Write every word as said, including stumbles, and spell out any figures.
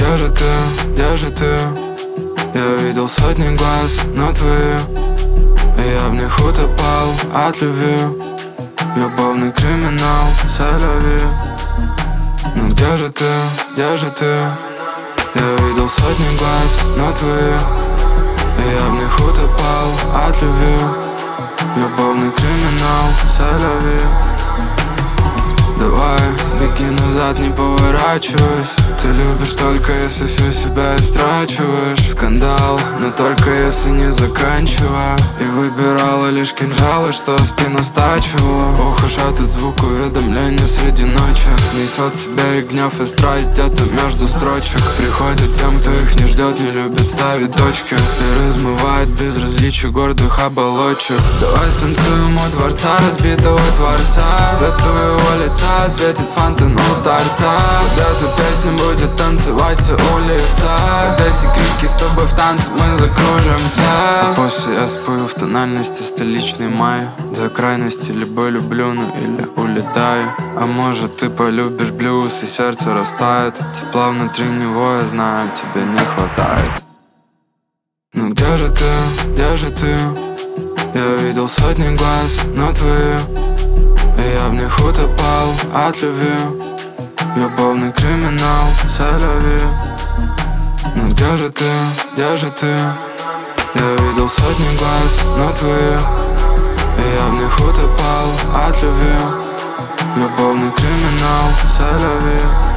где же ты, где же ты? Я видел сотни глаз, но твои, и я в них утопал от любви. Любовный криминал, солови. Ну где же ты, где же ты? Я видел сотни глаз, но твои, и я в них утопал от любви. Любовный криминал, солови. Давай, беги назад, не поворачивайся. Ты любишь только если всю себя истрачиваешь. Скандал, но только если не заканчивая. И выбирала лишь кинжалы, что спину стачивала. Ох уж этот звук уведомления среди ночи. Несет в себя и гнев, и страсть где-то между строчек. Приходят тем, кто их не ждет, не любит ставить точки. И размывает безразличие гордых оболочек. Давай станцуем у дворца, разбитого творца. Свет твоего лица светит фонтан у торца. Когда эту песню будет танцевать вся улица. Под эти крики с тобой в танце мы закружимся. А после я спою в тональности столичной май. До крайности либо люблю, ну или улетаю. А может ты полюбишь блюз и сердце растает. Тепла внутри него, я знаю, тебе не хватает. Ну где же ты, где же ты? Я видел сотни глаз, но твои, и я в них утопал от любви. Любовный криминал, солови. Ну где же ты, где же ты? Я видел сотни глаз, но твои, и я в них утопал от любви. Любовный криминал, солови.